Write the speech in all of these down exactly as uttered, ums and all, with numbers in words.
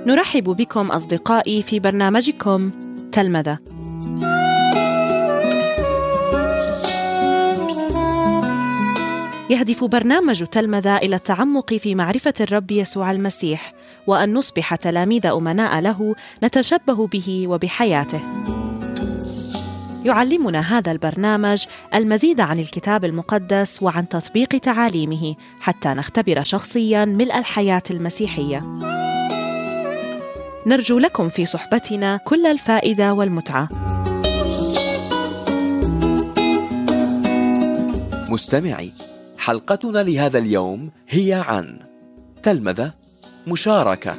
نرحب بكم أصدقائي في برنامجكم تلمذة. يهدف برنامج تلمذة إلى التعمق في معرفة الرب يسوع المسيح، وأن نصبح تلاميذ أمناء له نتشبه به وبحياته. يعلمنا هذا البرنامج المزيد عن الكتاب المقدس وعن تطبيق تعاليمه حتى نختبر شخصياً ملء الحياة المسيحية. نرجو لكم في صحبتنا كل الفائدة والمتعة. مستمعي، حلقتنا لهذا اليوم هي عن تلمذة مشاركة.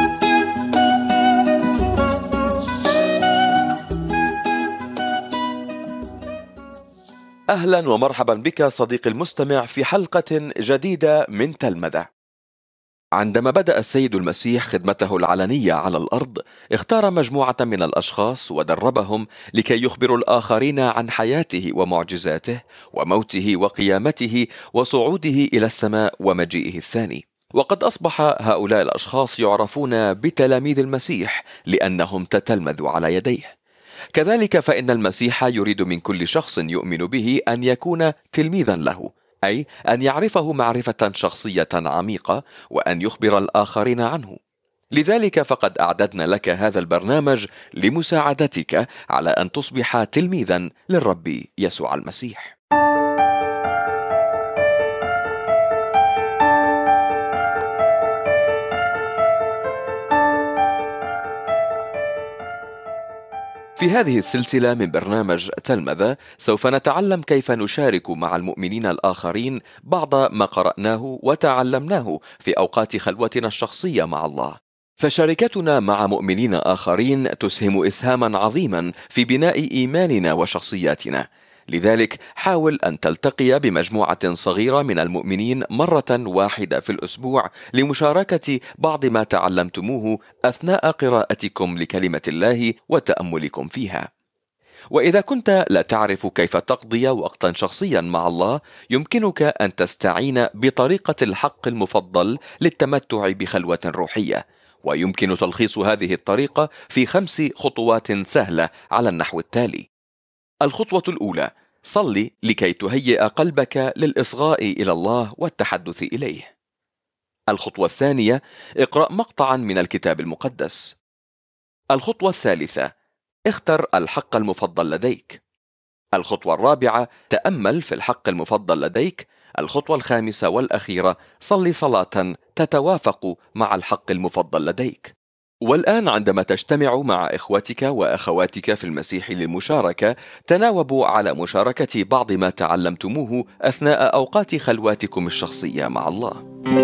أهلا ومرحبا بك صديقي المستمع في حلقة جديدة من تلمذة. عندما بدأ السيد المسيح خدمته العلنية على الأرض، اختار مجموعة من الأشخاص ودربهم لكي يخبروا الآخرين عن حياته ومعجزاته وموته وقيامته وصعوده إلى السماء ومجيئه الثاني. وقد أصبح هؤلاء الأشخاص يعرفون بتلاميذ المسيح لأنهم تتلمذوا على يديه. كذلك فإن المسيح يريد من كل شخص يؤمن به أن يكون تلميذا له، أي أن يعرفه معرفة شخصية عميقة وأن يخبر الآخرين عنه. لذلك فقد أعددنا لك هذا البرنامج لمساعدتك على أن تصبح تلميذا للرب يسوع المسيح. في هذه السلسلة من برنامج تلمذة سوف نتعلم كيف نشارك مع المؤمنين الآخرين بعض ما قرأناه وتعلمناه في أوقات خلوتنا الشخصية مع الله. فشركتنا مع مؤمنين آخرين تسهم إسهاما عظيما في بناء إيماننا وشخصياتنا. لذلك حاول أن تلتقي بمجموعة صغيرة من المؤمنين مرة واحدة في الأسبوع لمشاركة بعض ما تعلمتموه أثناء قراءتكم لكلمة الله وتأملكم فيها. وإذا كنت لا تعرف كيف تقضي وقتا شخصيا مع الله، يمكنك أن تستعين بطريقة الحق المفضل للتمتع بخلوة روحية، ويمكن تلخيص هذه الطريقة في خمس خطوات سهلة على النحو التالي. الخطوة الأولى: صلي لكي تهيئ قلبك للإصغاء إلى الله والتحدث إليه. الخطوة الثانية: اقرأ مقطعا من الكتاب المقدس. الخطوة الثالثة: اختر الحق المفضل لديك. الخطوة الرابعة: تأمل في الحق المفضل لديك. الخطوة الخامسة والأخيرة: صلي صلاة تتوافق مع الحق المفضل لديك. والآن عندما تجتمع مع إخوتك وأخواتك في المسيح للمشاركة، تناوبوا على مشاركة بعض ما تعلمتموه أثناء أوقات خلواتكم الشخصية مع الله.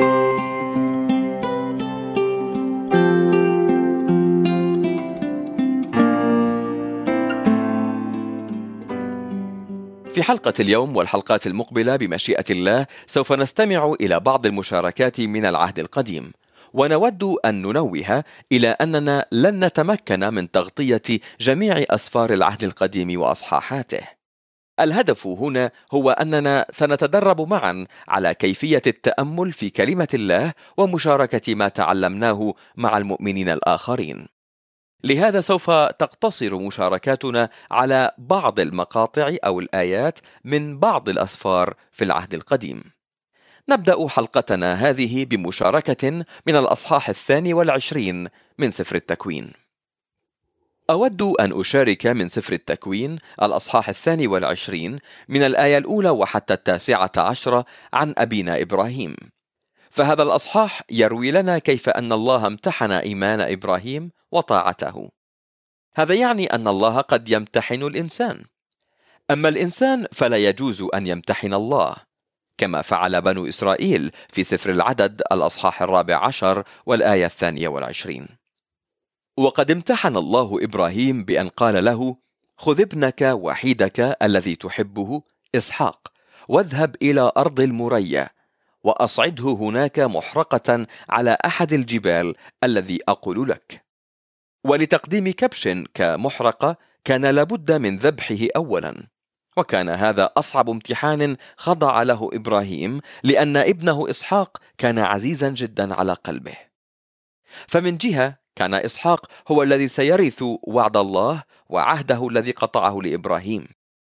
في حلقة اليوم والحلقات المقبلة بمشيئة الله سوف نستمع إلى بعض المشاركات من العهد القديم، ونود أن ننوه إلى أننا لن نتمكن من تغطية جميع أسفار العهد القديم وأصحاحاته. الهدف هنا هو أننا سنتدرب معا على كيفية التأمل في كلمة الله ومشاركة ما تعلمناه مع المؤمنين الآخرين. لهذا سوف تقتصر مشاركاتنا على بعض المقاطع أو الآيات من بعض الأسفار في العهد القديم. نبدأ حلقتنا هذه بمشاركة من الأصحاح الثاني والعشرين من سفر التكوين. أود أن أشارك من سفر التكوين الأصحاح الثاني والعشرين من الآية الأولى وحتى التاسعة عشرة عن أبينا إبراهيم. فهذا الأصحاح يروي لنا كيف أن الله امتحن إيمان إبراهيم وطاعته. هذا يعني أن الله قد يمتحن الإنسان، أما الإنسان فلا يجوز أن يمتحن الله، كما فعل بنو إسرائيل في سفر العدد الأصحاح الرابع عشر والآية الثانية والعشرين. وقد امتحن الله إبراهيم بأن قال له: خذ ابنك وحيدك الذي تحبه إسحاق واذهب إلى أرض المريا وأصعده هناك محرقة على أحد الجبال الذي أقول لك. ولتقديم كبش كمحرقة كان لابد من ذبحه أولا، وكان هذا أصعب امتحان خضع له إبراهيم، لأن ابنه إسحاق كان عزيزا جدا على قلبه. فمن جهة كان إسحاق هو الذي سيرث وعد الله وعهده الذي قطعه لإبراهيم.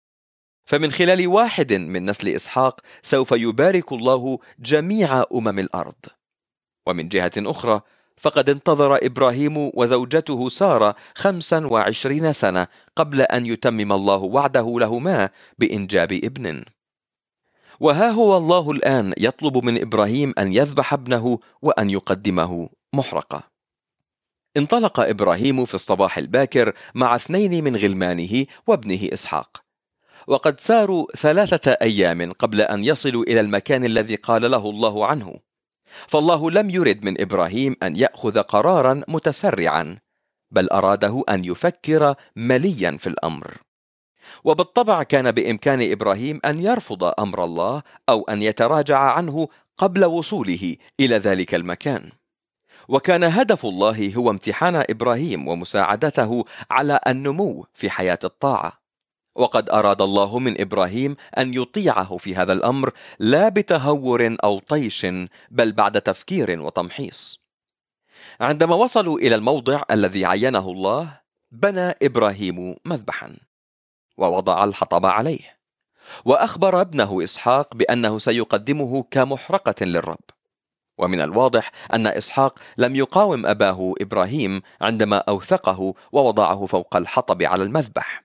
فمن خلال واحد من نسل إسحاق سوف يبارك الله جميع أمم الأرض. ومن جهة أخرى فقد انتظر إبراهيم وزوجته سارة خمسا وعشرين سنة قبل أن يتمم الله وعده لهما بإنجاب ابن. وها هو الله الآن يطلب من إبراهيم أن يذبح ابنه وأن يقدمه محرقة. انطلق إبراهيم في الصباح الباكر مع اثنين من غلمانه وابنه إسحاق، وقد ساروا ثلاثة أيام قبل أن يصلوا إلى المكان الذي قال له الله عنه. فالله لم يرد من إبراهيم أن يأخذ قرارا متسرعا، بل أراده أن يفكر مليا في الأمر. وبالطبع كان بإمكان إبراهيم أن يرفض أمر الله أو أن يتراجع عنه قبل وصوله إلى ذلك المكان. وكان هدف الله هو امتحان إبراهيم ومساعدته على النمو في حياة الطاعة. وقد أراد الله من إبراهيم أن يطيعه في هذا الأمر، لا بتهور أو طيش، بل بعد تفكير وتمحيص. عندما وصلوا إلى الموضع الذي عينه الله، بنى إبراهيم مذبحا ووضع الحطب عليه، وأخبر ابنه إسحاق بأنه سيقدمه كمحرقة للرب. ومن الواضح أن إسحاق لم يقاوم أباه إبراهيم عندما أوثقه ووضعه فوق الحطب على المذبح.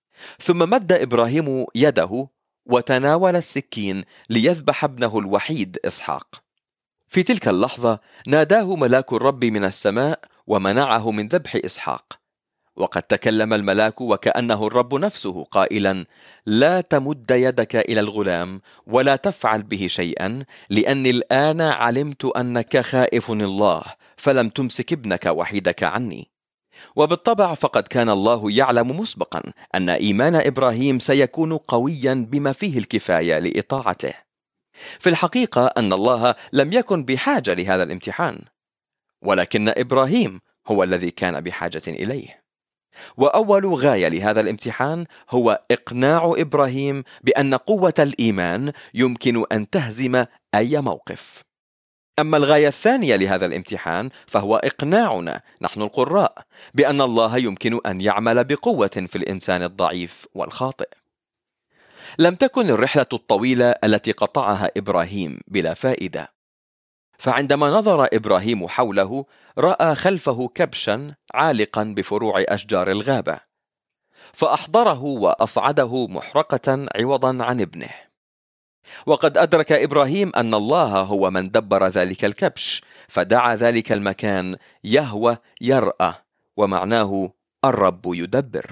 ثم مد إبراهيم يده وتناول السكين ليذبح ابنه الوحيد إسحاق. في تلك اللحظة ناداه ملاك الرب من السماء ومنعه من ذبح إسحاق. وقد تكلم الملاك وكأنه الرب نفسه قائلا: لا تمد يدك إلى الغلام ولا تفعل به شيئا، لأني الآن علمت أنك خائف الله، فلم تمسك ابنك وحيدك عني. وبالطبع فقد كان الله يعلم مسبقا أن إيمان إبراهيم سيكون قويا بما فيه الكفاية لإطاعته. في الحقيقة أن الله لم يكن بحاجة لهذا الامتحان، ولكن إبراهيم هو الذي كان بحاجة إليه. وأول غاية لهذا الامتحان هو إقناع إبراهيم بأن قوة الإيمان يمكن أن تهزم أي موقف. أما الغاية الثانية لهذا الامتحان فهو إقناعنا نحن القراء بأن الله يمكن أن يعمل بقوة في الإنسان الضعيف والخاطئ. لم تكن الرحلة الطويلة التي قطعها إبراهيم بلا فائدة. فعندما نظر إبراهيم حوله رأى خلفه كبشا عالقا بفروع أشجار الغابة، فأحضره وأصعده محرقة عوضا عن ابنه. وقد أدرك إبراهيم أن الله هو من دبر ذلك الكبش، فدعا ذلك المكان يهوى يرأى، ومعناه الرب يدبر.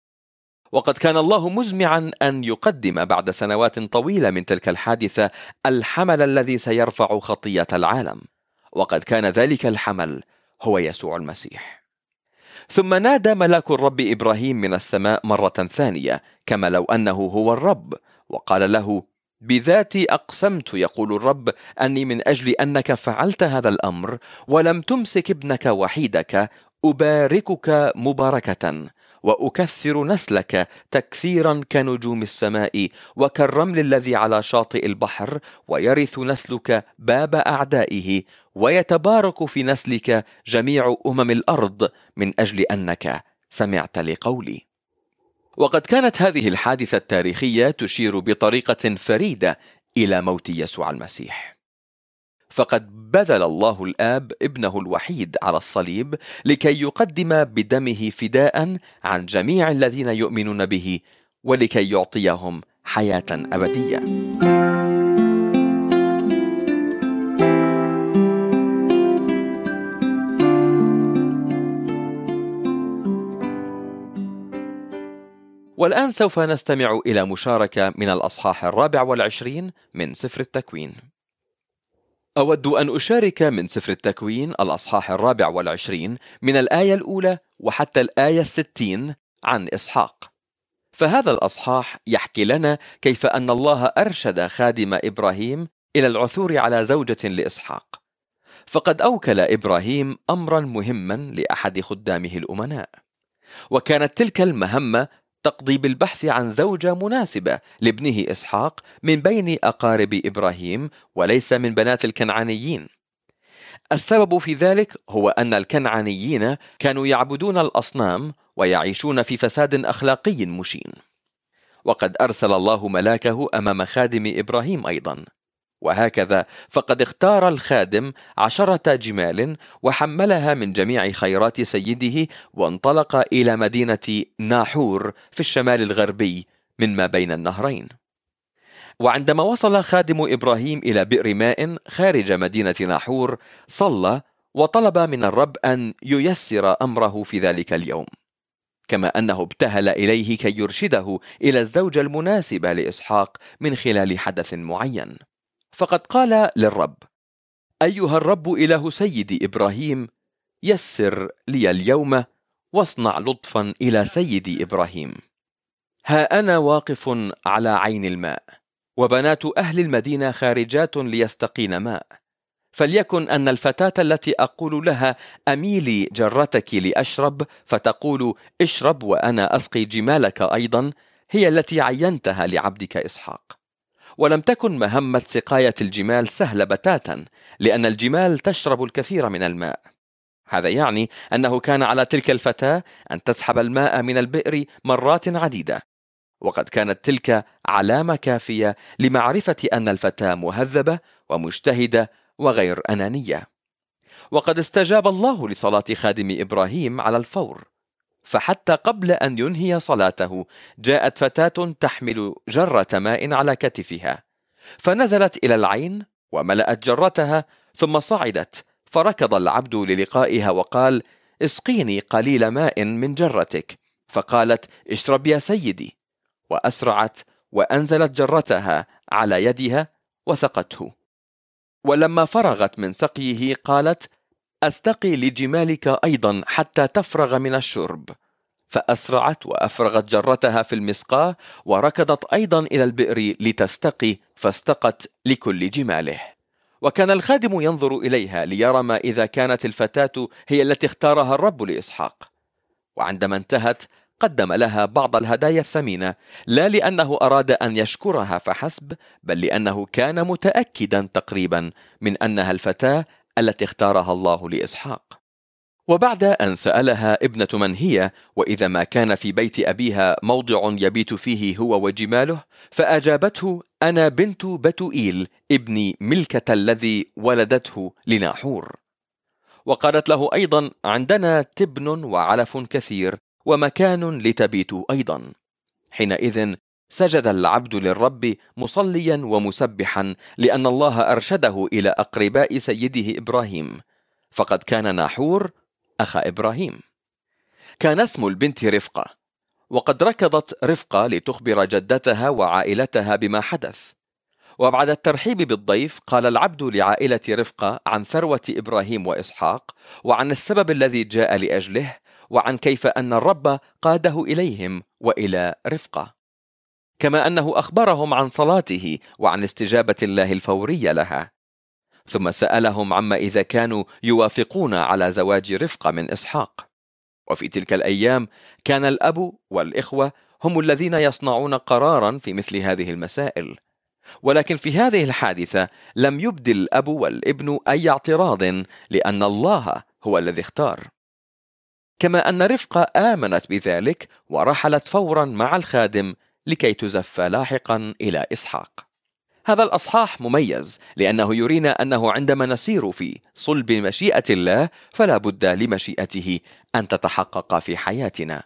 وقد كان الله مزمعا أن يقدم بعد سنوات طويلة من تلك الحادثة الحمل الذي سيرفع خطية العالم، وقد كان ذلك الحمل هو يسوع المسيح. ثم نادى ملاك الرب إبراهيم من السماء مرة ثانية كما لو أنه هو الرب، وقال له: بذاتي أقسمت يقول الرب أني من أجل أنك فعلت هذا الأمر ولم تمسك ابنك وحيدك أباركك مباركة، وأكثر نسلك تكثيرا كنجوم السماء وكالرمل الذي على شاطئ البحر، ويرث نسلك باب أعدائه، ويتبارك في نسلك جميع أمم الأرض من أجل أنك سمعت لقولي. وقد كانت هذه الحادثة التاريخية تشير بطريقة فريدة إلى موت يسوع المسيح. فقد بذل الله الآب ابنه الوحيد على الصليب لكي يقدم بدمه فداء عن جميع الذين يؤمنون به، ولكي يعطيهم حياة أبدية. والآن سوف نستمع إلى مشاركة من الأصحاح الرابع والعشرين من سفر التكوين. أود أن أشارك من سفر التكوين الأصحاح الرابع والعشرين من الآية الأولى وحتى الآية الستين عن إسحاق. فهذا الأصحاح يحكي لنا كيف أن الله أرشد خادم إبراهيم إلى العثور على زوجة لإسحاق. فقد أوكل إبراهيم أمرا مهما لأحد خدامه الأمناء، وكانت تلك المهمة تقضي بالبحث عن زوجة مناسبة لابنه إسحاق من بين أقارب إبراهيم وليس من بنات الكنعانيين. السبب في ذلك هو أن الكنعانيين كانوا يعبدون الأصنام ويعيشون في فساد أخلاقي مشين. وقد أرسل الله ملاكه أمام خادم إبراهيم أيضا، وهكذا فقد اختار الخادم عشرة جمال وحملها من جميع خيرات سيده، وانطلق إلى مدينة ناحور في الشمال الغربي من ما بين النهرين. وعندما وصل خادم إبراهيم إلى بئر ماء خارج مدينة ناحور، صلى وطلب من الرب أن ييسر أمره في ذلك اليوم، كما أنه ابتهل إليه كي يرشده إلى الزوجة المناسبة لإسحاق من خلال حدث معين. فقد قال للرب: أيها الرب إله سيدي إبراهيم، يسر لي اليوم واصنع لطفا إلى سيدي إبراهيم. ها أنا واقف على عين الماء، وبنات أهل المدينة خارجات ليستقين ماء، فليكن أن الفتاة التي أقول لها أميلي جرتك لأشرب، فتقول اشرب وأنا أسقي جمالك أيضا، هي التي عينتها لعبدك إسحاق. ولم تكن مهمة سقاية الجمال سهلة بتاتا، لأن الجمال تشرب الكثير من الماء. هذا يعني أنه كان على تلك الفتاة أن تسحب الماء من البئر مرات عديدة، وقد كانت تلك علامة كافية لمعرفة أن الفتاة مهذبة ومجتهدة وغير أنانية. وقد استجاب الله لصلاة خادم إبراهيم على الفور، فحتى قبل أن ينهي صلاته جاءت فتاة تحمل جرة ماء على كتفها، فنزلت إلى العين وملأت جرتها، ثم صعدت فركض العبد للقائها وقال: اسقيني قليل ماء من جرتك. فقالت: اشرب يا سيدي. وأسرعت وأنزلت جرتها على يدها وسقته. ولما فرغت من سقيه قالت: أستقي لجمالك أيضا حتى تفرغ من الشرب. فأسرعت وأفرغت جرتها في المسقاة، وركضت أيضا إلى البئر لتستقي، فاستقت لكل جماله. وكان الخادم ينظر إليها ليرى ما إذا كانت الفتاة هي التي اختارها الرب لإسحاق. وعندما انتهت قدم لها بعض الهدايا الثمينة، لا لأنه أراد أن يشكرها فحسب، بل لأنه كان متأكدا تقريبا من أنها الفتاة التي اختارها الله لإسحاق. وبعد أن سألها ابنة من هي، وإذا ما كان في بيت أبيها موضع يبيت فيه هو وجماله، فأجابته: أنا بنت بتوئيل ابن ملكة الذي ولدته لناحور. وقالت له أيضا: عندنا تبن وعلف كثير ومكان لتبيتوا أيضا. حينئذ سجد العبد للرب مصليا ومسبحا، لأن الله أرشده إلى أقرباء سيده إبراهيم، فقد كان ناحور أخا إبراهيم. كان اسم البنت رفقة، وقد ركضت رفقة لتخبر جدتها وعائلتها بما حدث. وبعد الترحيب بالضيف قال العبد لعائلة رفقة عن ثروة إبراهيم وإسحاق، وعن السبب الذي جاء لأجله، وعن كيف أن الرب قاده إليهم وإلى رفقة، كما أنه أخبرهم عن صلاته وعن استجابة الله الفورية لها. ثم سألهم عما إذا كانوا يوافقون على زواج رفقة من إسحاق. وفي تلك الأيام كان الأب والإخوة هم الذين يصنعون قرارا في مثل هذه المسائل، ولكن في هذه الحادثة لم يبدي الأب والابن أي اعتراض، لأن الله هو الذي اختار. كما أن رفقة آمنت بذلك ورحلت فورا مع الخادم لكي تزف لاحقا إلى إسحاق. هذا الأصحاح مميز لأنه يرينا أنه عندما نسير في صلب مشيئة الله فلا بد لمشيئته أن تتحقق في حياتنا.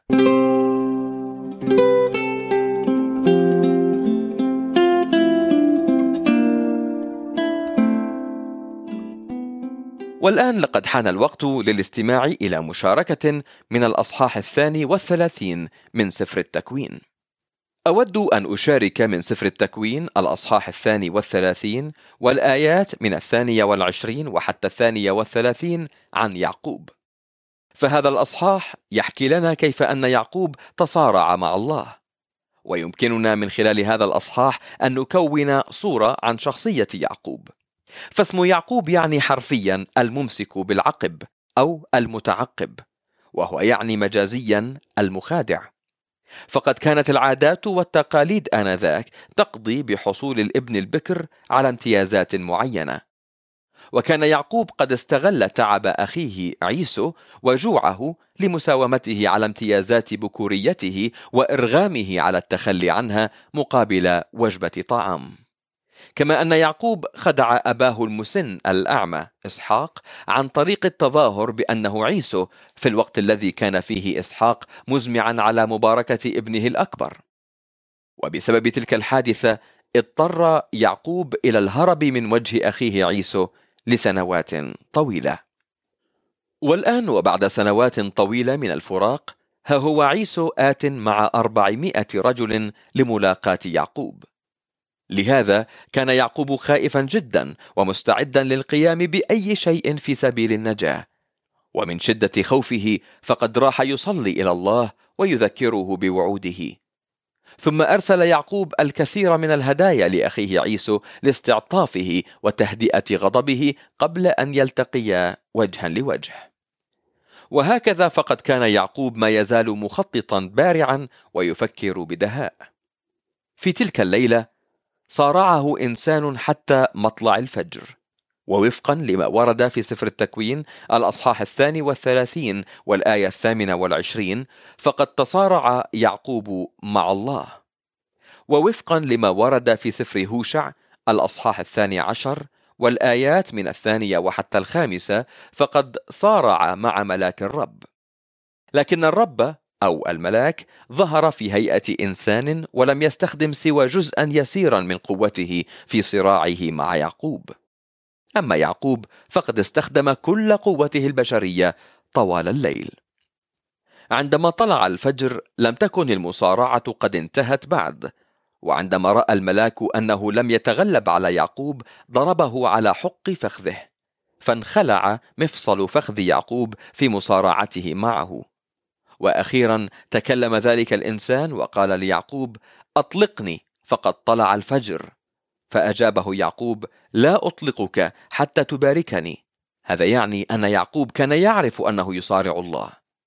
والآن لقد حان الوقت للاستماع إلى مشاركة من الأصحاح الثاني والثلاثين من سفر التكوين. أود أن أشارك من سفر التكوين الأصحاح الثاني والثلاثين والآيات من الثانية والعشرين وحتى الثانية والثلاثين عن يعقوب. فهذا الأصحاح يحكي لنا كيف أن يعقوب تصارع مع الله، ويمكننا من خلال هذا الأصحاح أن نكون صورة عن شخصية يعقوب. فاسم يعقوب يعني حرفيا الممسك بالعقب أو المتعقب، وهو يعني مجازيا المخادع. فقد كانت العادات والتقاليد آنذاك تقضي بحصول الابن البكر على امتيازات معينة، وكان يعقوب قد استغل تعب أخيه عيسو وجوعه لمساومته على امتيازات بكوريته وإرغامه على التخلي عنها مقابل وجبة طعام. كما أن يعقوب خدع أباه المسن الأعمى إسحاق عن طريق التظاهر بأنه عيسو في الوقت الذي كان فيه إسحاق مزمعا على مباركة ابنه الأكبر. وبسبب تلك الحادثة اضطر يعقوب إلى الهرب من وجه أخيه عيسو لسنوات طويلة. والآن وبعد سنوات طويلة من الفراق، ها هو عيسو آت مع أربعمائة رجل لملاقاة يعقوب. لهذا كان يعقوب خائفا جدا ومستعدا للقيام بأي شيء في سبيل النجاة، ومن شدة خوفه فقد راح يصلي إلى الله ويذكره بوعوده. ثم أرسل يعقوب الكثير من الهدايا لأخيه عيسو لاستعطافه وتهدئة غضبه قبل أن يلتقيا وجها لوجه. وهكذا فقد كان يعقوب ما يزال مخططا بارعا ويفكر بدهاء. في تلك الليلة صارعه إنسان حتى مطلع الفجر، ووفقا لما ورد في سفر التكوين الأصحاح الثاني والثلاثين والآية الثامنة والعشرين، فقد تصارع يعقوب مع الله. ووفقا لما ورد في سفر هوشع الأصحاح الثاني عشر والآيات من الثانية وحتى الخامسة، فقد صارع مع ملاك الرب. لكن الرب أو الملاك ظهر في هيئة إنسان ولم يستخدم سوى جزءا يسيرا من قوته في صراعه مع يعقوب. أما يعقوب فقد استخدم كل قوته البشرية طوال الليل. عندما طلع الفجر لم تكن المصارعة قد انتهت بعد، وعندما رأى الملاك أنه لم يتغلب على يعقوب ضربه على حق فخذه، فانخلع مفصل فخذ يعقوب في مصارعته معه. وأخيرا تكلم ذلك الإنسان وقال ليعقوب: أطلقني فقد طلع الفجر. فأجابه يعقوب: لا أطلقك حتى تباركني. هذا يعني أن يعقوب كان يعرف أنه يصارع الله.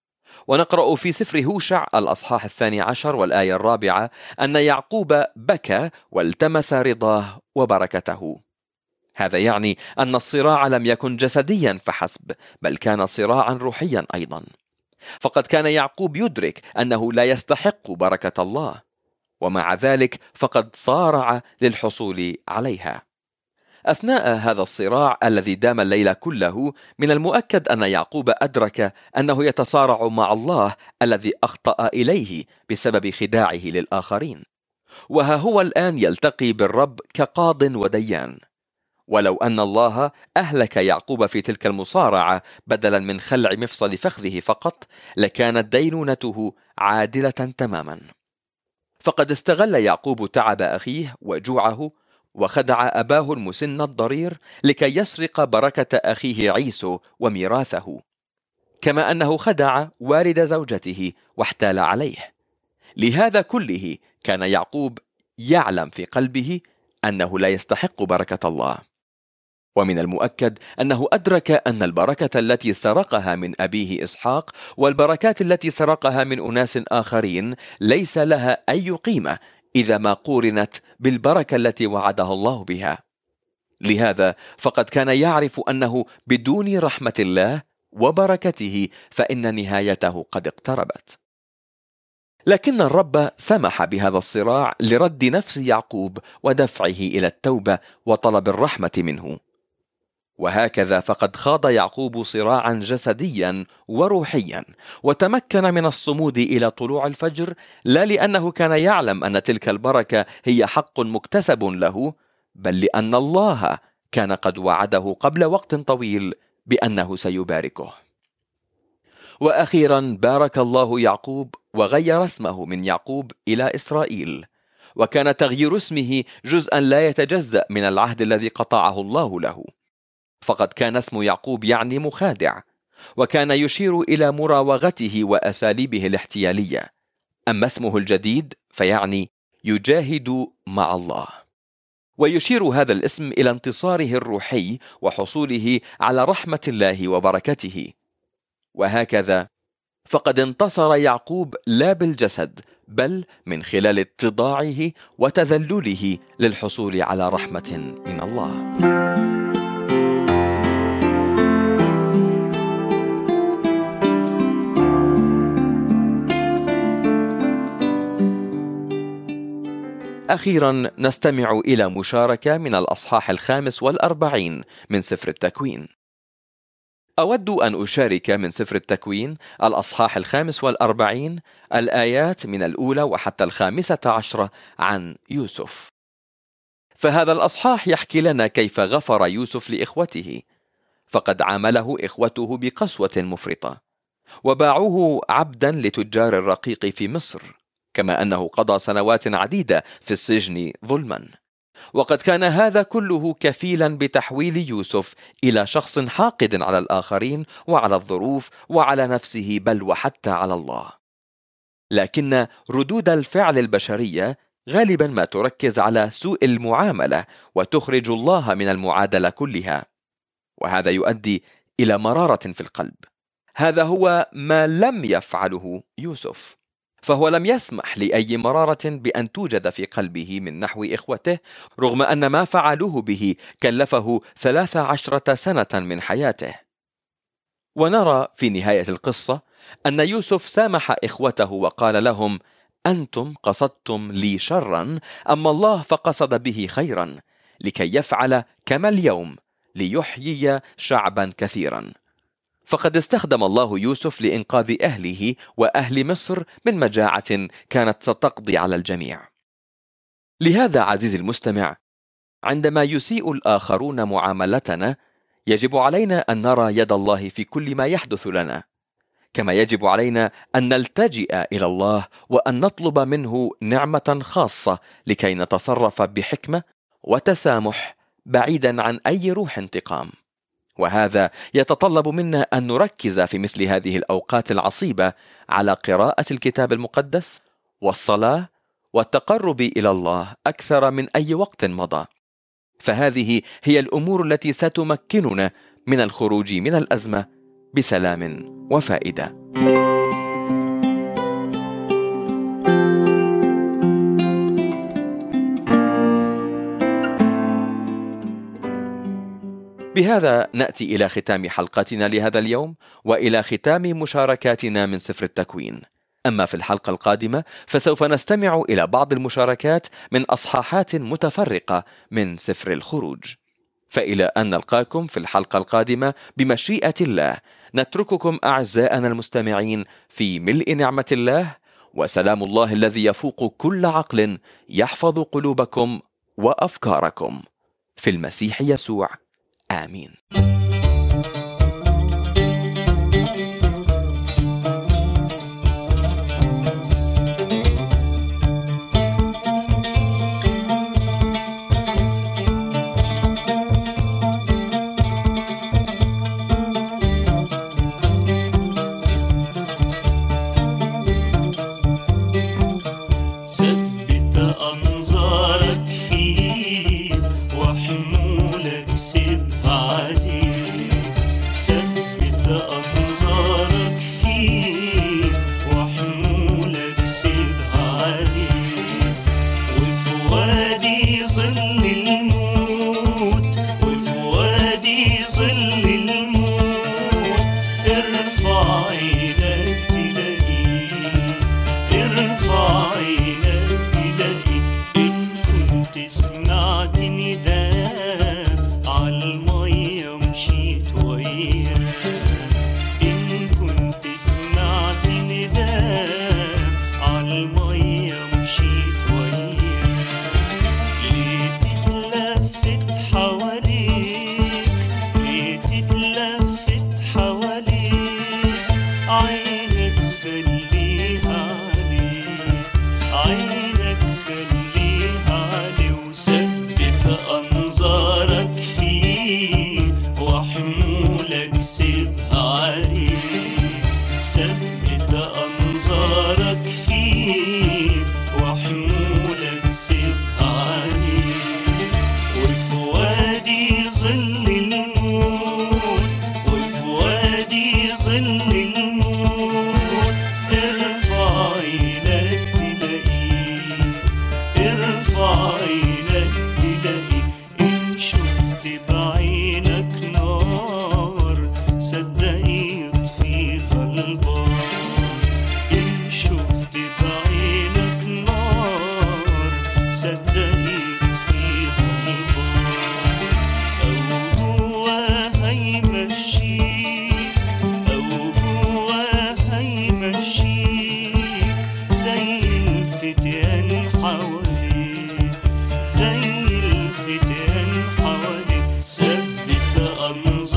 ونقرأ في سفر هوشع الأصحاح الثاني عشر والآية الرابعة أن يعقوب بكى والتمس رضاه وبركته. هذا يعني أن الصراع لم يكن جسديا فحسب، بل كان صراعا روحيا أيضا. فقد كان يعقوب يدرك أنه لا يستحق بركة الله، ومع ذلك فقد صارع للحصول عليها. أثناء هذا الصراع الذي دام الليل كله، من المؤكد أن يعقوب أدرك أنه يتصارع مع الله الذي أخطأ إليه بسبب خداعه للآخرين، وها هو الآن يلتقي بالرب كقاض وديان. ولو أن الله أهلك يعقوب في تلك المصارعة بدلا من خلع مفصل فخذه فقط، لكانت دينونته عادلة تماما. فقد استغل يعقوب تعب أخيه وجوعه، وخدع أباه المسن الضرير لكي يسرق بركة أخيه عيسو وميراثه، كما أنه خدع والد زوجته واحتال عليه. لهذا كله كان يعقوب يعلم في قلبه أنه لا يستحق بركة الله. ومن المؤكد أنه أدرك أن البركة التي سرقها من أبيه إسحاق والبركات التي سرقها من أناس آخرين ليس لها أي قيمة إذا ما قورنت بالبركة التي وعده الله بها. لهذا فقد كان يعرف أنه بدون رحمة الله وبركته فإن نهايته قد اقتربت. لكن الرب سمح بهذا الصراع لرد نفس يعقوب ودفعه إلى التوبة وطلب الرحمة منه. وهكذا فقد خاض يعقوب صراعا جسديا وروحيا، وتمكن من الصمود إلى طلوع الفجر، لا لأنه كان يعلم أن تلك البركة هي حق مكتسب له، بل لأن الله كان قد وعده قبل وقت طويل بأنه سيباركه. وأخيرا بارك الله يعقوب وغير اسمه من يعقوب إلى إسرائيل، وكان تغيير اسمه جزءا لا يتجزأ من العهد الذي قطعه الله له. فقد كان اسم يعقوب يعني مخادع، وكان يشير إلى مراوغته وأساليبه الاحتيالية. أما اسمه الجديد فيعني يجاهد مع الله، ويشير هذا الاسم إلى انتصاره الروحي وحصوله على رحمة الله وبركته. وهكذا فقد انتصر يعقوب لا بالجسد، بل من خلال اتضاعه وتذلله للحصول على رحمة من الله. أخيرا نستمع إلى مشاركة من الأصحاح الخامس والأربعين من سفر التكوين. أود أن أشارك من سفر التكوين الأصحاح الخامس والأربعين الآيات من الأولى وحتى الخامسة عشرة عن يوسف. فهذا الأصحاح يحكي لنا كيف غفر يوسف لإخوته، فقد عامله إخوته بقسوة مفرطة، وباعوه عبدا لتجار الرقيق في مصر، كما أنه قضى سنوات عديدة في السجن ظلما. وقد كان هذا كله كفيلا بتحويل يوسف إلى شخص حاقد على الآخرين وعلى الظروف وعلى نفسه، بل وحتى على الله. لكن ردود الفعل البشرية غالبا ما تركز على سوء المعاملة وتخرج الله من المعادلة كلها، وهذا يؤدي إلى مرارة في القلب. هذا هو ما لم يفعله يوسف، فهو لم يسمح لأي مرارة بأن توجد في قلبه من نحو إخوته، رغم أن ما فعلوه به كلفه ثلاث عشرة سنة من حياته. ونرى في نهاية القصة أن يوسف سامح إخوته وقال لهم: أنتم قصدتم لي شرا، أما الله فقصد به خيرا، لكي يفعل كما اليوم ليحيي شعبا كثيرا. فقد استخدم الله يوسف لإنقاذ أهله وأهل مصر من مجاعة كانت ستقضي على الجميع. لهذا عزيزي المستمع، عندما يسيء الآخرون معاملتنا يجب علينا أن نرى يد الله في كل ما يحدث لنا، كما يجب علينا أن نلتجئ إلى الله وأن نطلب منه نعمة خاصة لكي نتصرف بحكمة وتسامح بعيدا عن أي روح انتقام. وهذا يتطلب منا أن نركز في مثل هذه الأوقات العصيبة على قراءة الكتاب المقدس والصلاة والتقرب إلى الله أكثر من أي وقت مضى، فهذه هي الأمور التي ستمكننا من الخروج من الأزمة بسلام وفائدة. بهذا نأتي إلى ختام حلقتنا لهذا اليوم، وإلى ختام مشاركاتنا من سفر التكوين. أما في الحلقة القادمة فسوف نستمع إلى بعض المشاركات من أصحاحات متفرقة من سفر الخروج. فإلى أن نلقاكم في الحلقة القادمة بمشيئة الله، نترككم أعزائنا المستمعين في ملء نعمة الله، وسلام الله الذي يفوق كل عقل يحفظ قلوبكم وأفكاركم في المسيح يسوع. آمين. ثبت أنظارك فيه وحمولك سيبها عليه، ثبت أنظارك فيه وحمولك سيبها عليه، وفي وادي ظل الموت، وفي وادي ظل الموت ارفع عينك تلاقيه، ارفع عينك سمعت نداء عالمية مشيت وياك، إن كنت سمعت نداء عالمية مشيت وياك، ليه تتلفت حواليك، ليه تتلفت حواليك، عينك خليها عليك، عينك خليها عليك، ثبت أنظارك فيه وحمولك سيبها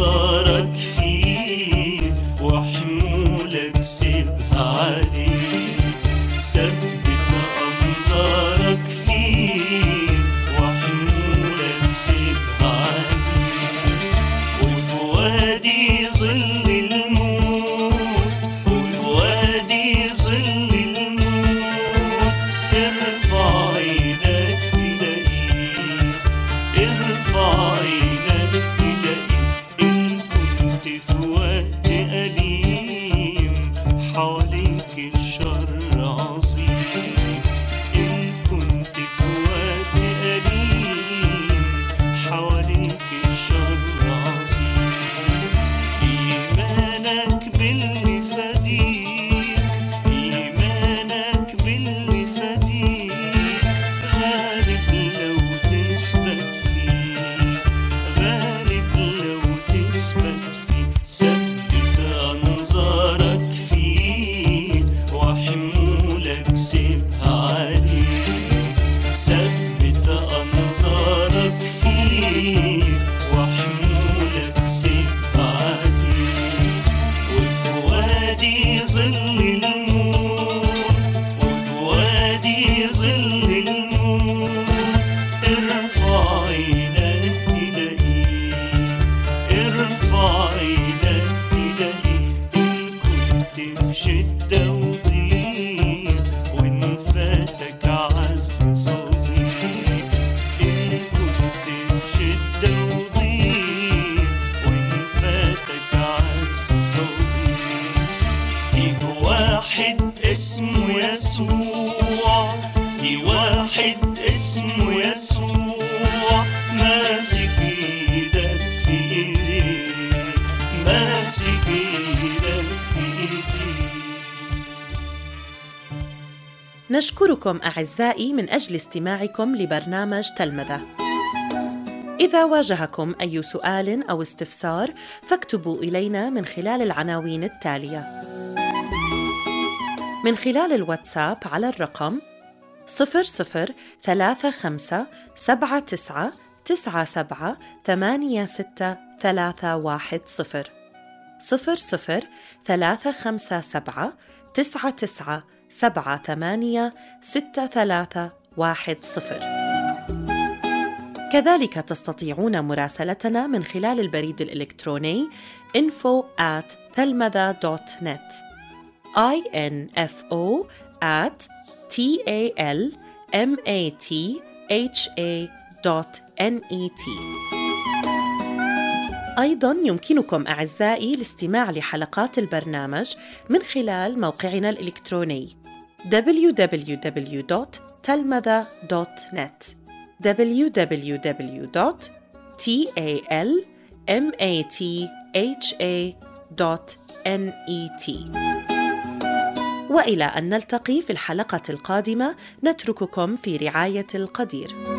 أنظارك فيه وحمولك سيبها عليه. ثبت أنظارك فيه وحمولك سيبها عليه. وفي وادي ظل الموت وفي وادي ظل الموت ارفع عينك تلاقيه. ارفع عينك تلاقيه. إن كنت في وقت أليم حواليك الشر عظيم. إن كنت في وقت أليم حواليك الشر عظيم. إيمانك باللي فديك إيمانك باللي فديك غالب لو تثبت فيه. غالب لو تثبت فيه. ثبت أنظارك فيه وحمولك سيبها عليه. ثبت أنظارك فيه وحمولك سيبها عليه. وفي وادي ظل الموت وفي وادي ظل الموت ارفع عينك تلاقيه. ارفع عينك تلاقيه. إن كنت في شدة وضيق وإن فاتك عز صديق. إن كنت في شدة وضيق وإن فاتك عز صديق. فيه واحد اسمه يسوع. في واحد اسمه يسوع ماسك ايدك في ايديه. ماسك ايدك في ايديه. نشكركم أعزائي من أجل استماعكم لبرنامج تلمذة. إذا واجهكم أي سؤال أو استفسار فاكتبوا إلينا من خلال العناوين التالية: من خلال الواتساب على الرقم صفر صفر ثلاثة خمسة سبعة تسعة تسعة سبعة ثمانية ستة ثلاثة واحد صفر صفر صفر ثلاثة خمسة سبعة تسعة تسعة سبعة ثمانية ستة ثلاثة واحد صفر. كذلك تستطيعون مراسلتنا من خلال البريد الإلكتروني info at telmatha dot net info at talmatha dot net. أيضاً يمكنكم أعزائي الاستماع لحلقات البرنامج من خلال موقعنا الإلكتروني دبليو دبليو دبليو دوت telmatha دوت net دبليو دبليو دبليو دوت talmatha دوت net. وإلى أن نلتقي في الحلقة القادمة نترككم في رعاية القدير.